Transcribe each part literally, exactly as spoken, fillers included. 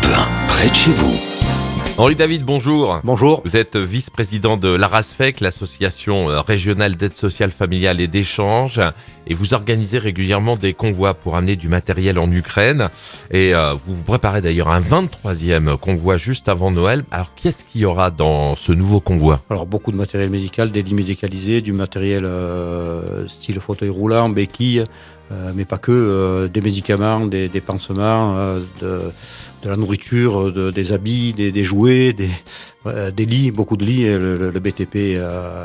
Alpe un, près de chez vous. Henri David, bonjour. Bonjour. Vous êtes vice-président de l'ARASFEC, l'association régionale d'aide sociale familiale et d'échange, et vous organisez régulièrement des convois pour amener du matériel en Ukraine. Et euh, vous vous préparez d'ailleurs un vingt-troisième convoi juste avant Noël. Alors qu'est-ce qu'il y aura dans ce nouveau convoi ? Alors beaucoup de matériel médical, des lits médicalisés, du matériel euh, style fauteuil roulant, béquilles, euh, mais pas que, euh, des médicaments, des, des pansements, euh, de, de la nourriture, de, des habits, des, des jouets, des, euh, des lits, beaucoup de lits. Le, le, le B T P, euh,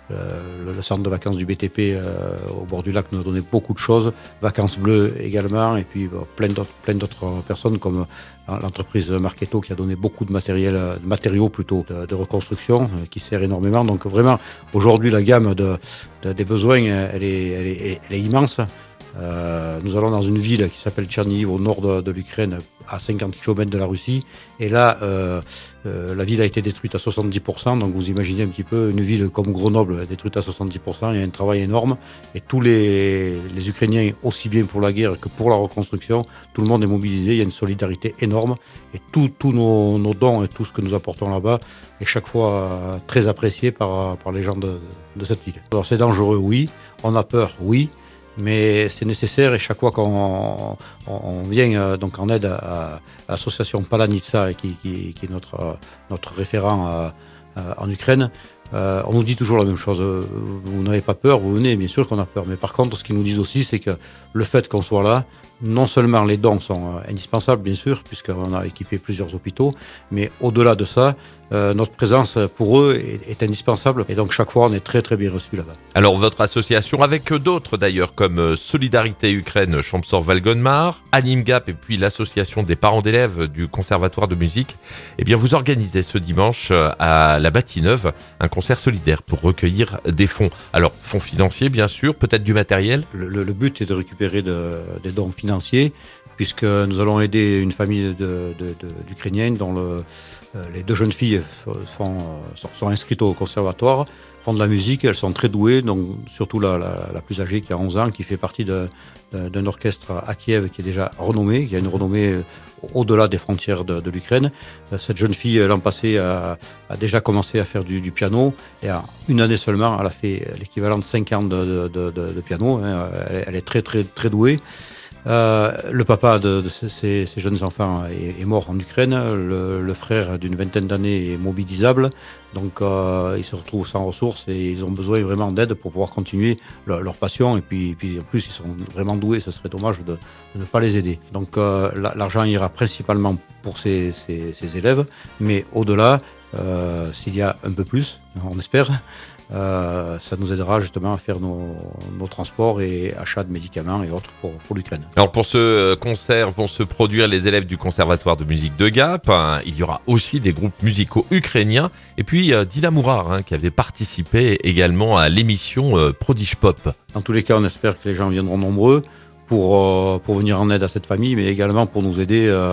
le, le centre de vacances du B T P euh, au bord du lac nous a donné beaucoup de choses. Vacances Bleues également, et puis bon, plein d'autres, plein d'autres personnes comme l'entreprise Marketo qui a donné beaucoup de matériel, de matériaux plutôt de, de reconstruction euh, qui sert énormément. Donc vraiment, aujourd'hui, la gamme de, de, des besoins, elle est, elle est, elle est immense. Euh, nous allons dans une ville qui s'appelle Tchernihiv, au nord de, de l'Ukraine, à cinquante kilomètres de la Russie. Et là, euh, euh, la ville a été détruite à soixante-dix pour cent. Donc vous imaginez un petit peu une ville comme Grenoble détruite à soixante-dix pour cent. Il y a un travail énorme. Et tous les, les Ukrainiens, aussi bien pour la guerre que pour la reconstruction, tout le monde est mobilisé. Il y a une solidarité énorme. Et tous nos, nos dons et tout ce que nous apportons là-bas est chaque fois euh, très apprécié par, par les gens de, de cette ville. Alors c'est dangereux, oui. On a peur, oui. Mais c'est nécessaire, et chaque fois qu'on on, on vient euh, donc en aide à, à l'association Palanitsa, qui, qui, qui est notre, euh, notre référent euh, euh, en Ukraine, euh, on nous dit toujours la même chose. Vous n'avez pas peur, vous venez, bien sûr qu'on a peur. Mais par contre, ce qu'ils nous disent aussi, c'est que le fait qu'on soit là, non seulement les dons sont euh, indispensables, bien sûr, puisqu'on a équipé plusieurs hôpitaux, mais au-delà de ça, euh, notre présence pour eux est, est indispensable. Et donc chaque fois, on est très très bien reçus là-bas. Alors votre association, avec d'autres d'ailleurs, comme Solidarité Ukraine Champsor-Valgonmar, Animgap et puis l'association des parents d'élèves du Conservatoire de musique, eh bien vous organisez ce dimanche à la Bâtie-Neuve un concert solidaire pour recueillir des fonds. Alors fonds financiers bien sûr, peut-être du matériel. Le, le, le but est de récupérer de, des dons financiers, puisque nous allons aider une famille de, de, de, d'Ukrainiens dont le, les deux jeunes filles font, sont, sont inscrites au conservatoire, font de la musique, elles sont très douées, donc surtout la, la, la plus âgée qui a onze ans, qui fait partie de, de, d'un orchestre à Kiev qui est déjà renommé, qui a une renommée au-delà des frontières de, de l'Ukraine. Cette jeune fille, l'an passé, a, a déjà commencé à faire du, du piano, et en une année seulement, elle a fait l'équivalent de cinq ans de, de, de, de piano. Elle, elle est très très très douée. Euh, le papa de, de ces, ces jeunes enfants est, est mort en Ukraine. Le, le frère d'une vingtaine d'années est mobilisable. Donc euh, ils se retrouvent sans ressources et ils ont besoin vraiment d'aide pour pouvoir continuer leur, leur passion. Et puis, puis en plus, ils sont vraiment doués. Ce serait dommage de, de ne pas les aider. Donc euh, l'argent ira principalement pour ces, ces, ces élèves. Mais au-delà, euh, s'il y a un peu plus, on espère, Euh, ça nous aidera justement à faire nos, nos transports et achats de médicaments et autres pour, pour l'Ukraine. Alors pour ce concert vont se produire les élèves du Conservatoire de musique de Gap. Il y aura aussi des groupes musicaux ukrainiens et puis euh, Dina Mourar hein, qui avait participé également à l'émission euh, Prodige Pop. Dans tous les cas, on espère que les gens viendront nombreux pour, euh, pour venir en aide à cette famille, mais également pour nous aider euh,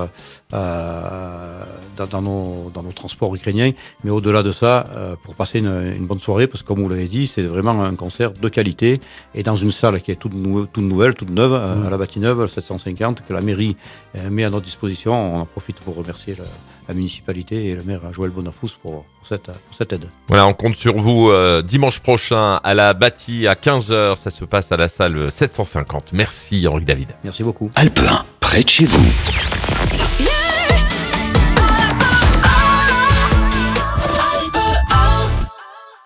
euh, dans, dans, nos, dans nos transports ukrainiens. Mais au-delà de ça, euh, pour passer une, une bonne soirée, parce que comme vous l'avez dit, c'est vraiment un concert de qualité et dans une salle qui est toute, nou- toute nouvelle, toute neuve, mmh. à la Bâtie-Neuve, sept cent cinquante, que la mairie euh, met à notre disposition. On en profite pour remercier la, la municipalité et le maire Joël Bonafous pour, pour, cette, pour cette aide. Voilà, on compte sur vous euh, dimanche prochain à la Bâtie à quinze heures. Ça se passe à la salle sept cent cinquante. Merci Henri David. Merci beaucoup. Alpe un, près de chez vous.